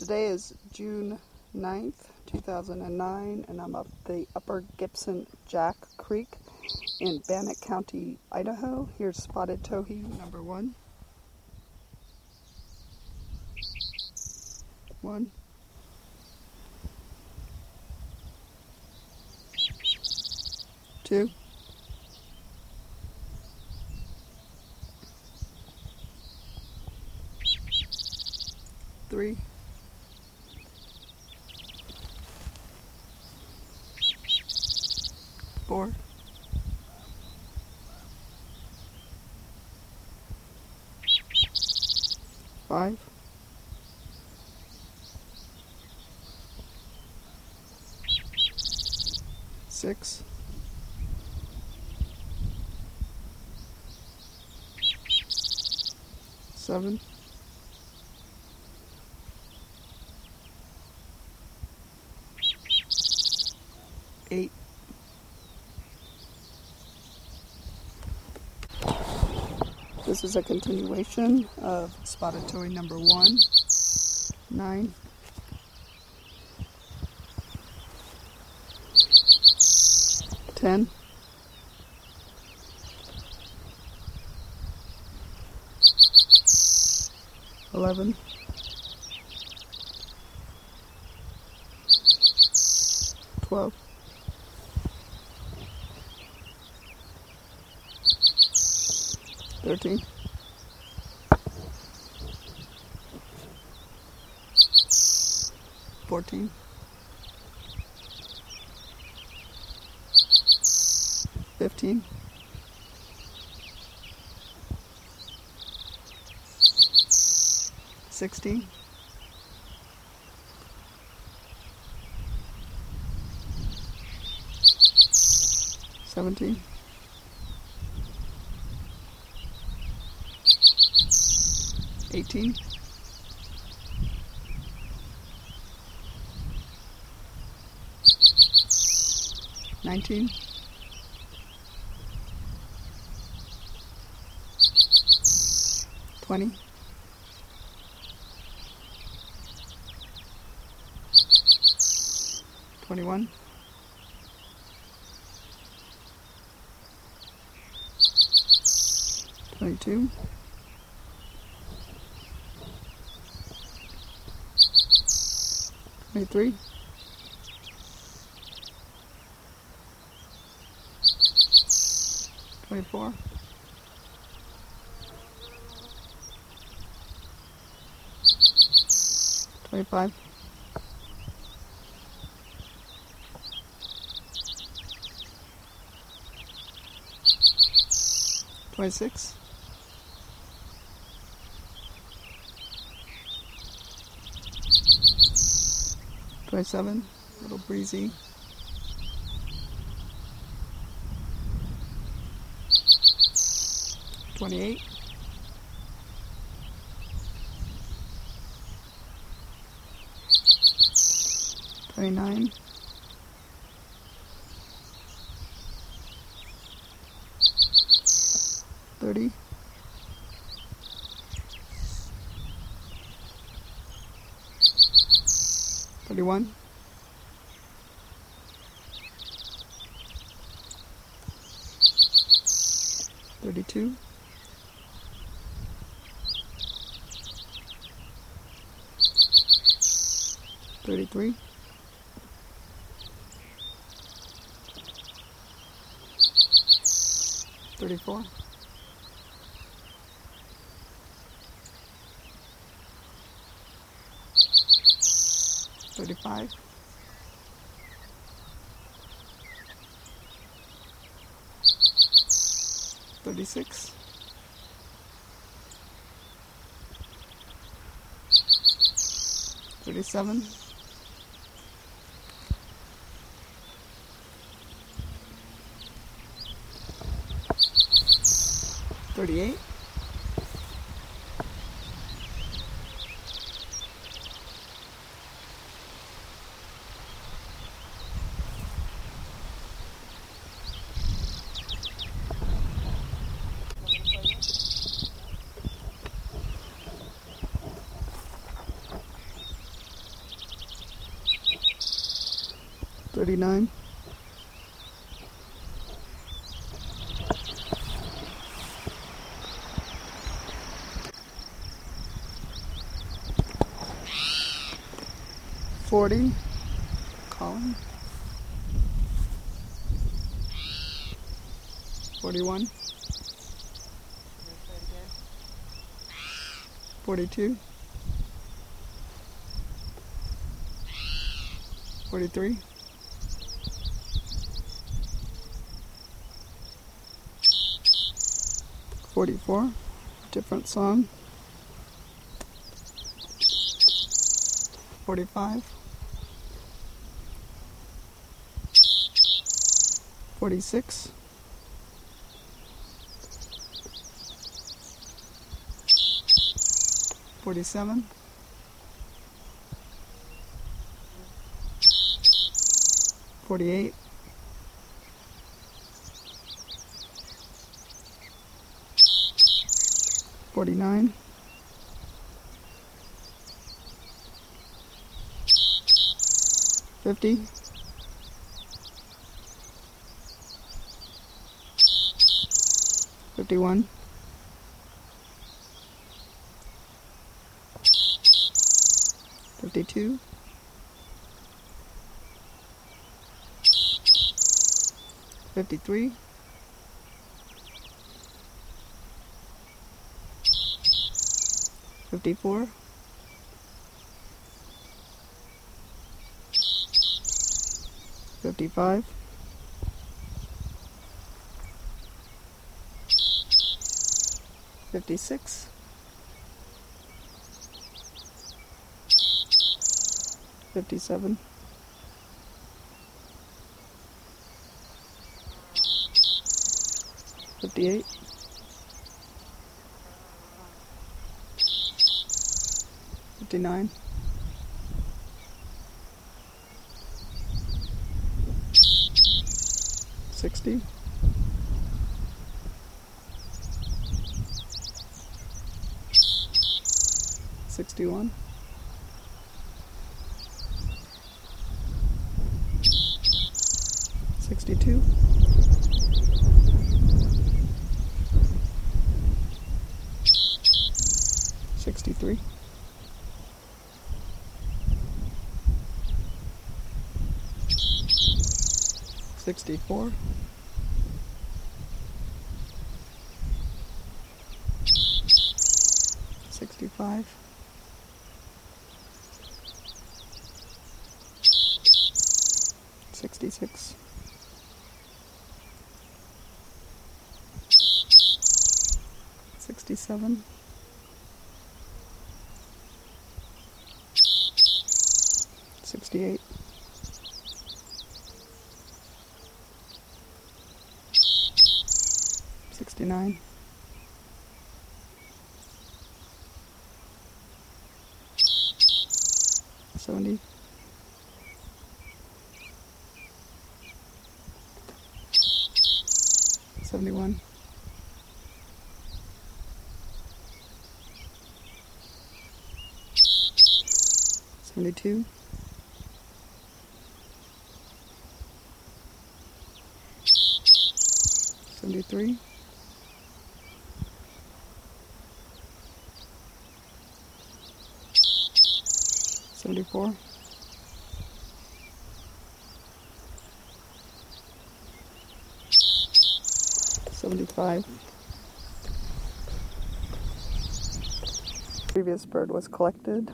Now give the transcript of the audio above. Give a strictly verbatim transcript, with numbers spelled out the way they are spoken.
Today is June ninth, two thousand nine, and I'm up the Upper Gibson Jack Creek in Bannock County, Idaho. Here's spotted towhee number one. One. Two. Three. Four. Five. Six. Seven. Eight. This is a continuation of spotted towhee number one. Nine. Ten. Eleven. Twelve. Thirteen. Fourteen. Fifteen. Sixteen. Seventeen. Eighteen. Nineteen. Twenty. Twenty-one. Twenty-two. Twenty-three. Twenty-four. Twenty-five. Twenty-six. Twenty-seven. A little breezy. Twenty-eight. Twenty-nine. Thirty. Thirty-one. Thirty-two. Thirty-three. Thirty-four. Thirty-five. Thirty-six. Thirty-seven. Thirty-eight. thirty-nine, forty, Colin, forty-one, forty-two, forty-three, forty-four, different song, forty-five, forty-six, forty-seven, forty-eight, forty-nine, fifty, fifty-one, fifty-two, fifty-three, fifty-four, fifty-five, fifty-six, fifty-seven, fifty-eight, fifty-nine, sixty, sixty-one, sixty-two, sixty-three, sixty-four, sixty-five, sixty-six, sixty-seven, sixty-eight, sixty-nine, seventy, seventy-one, seventy-two, seventy-three, seventy-four, seventy-five. Previous bird was collected.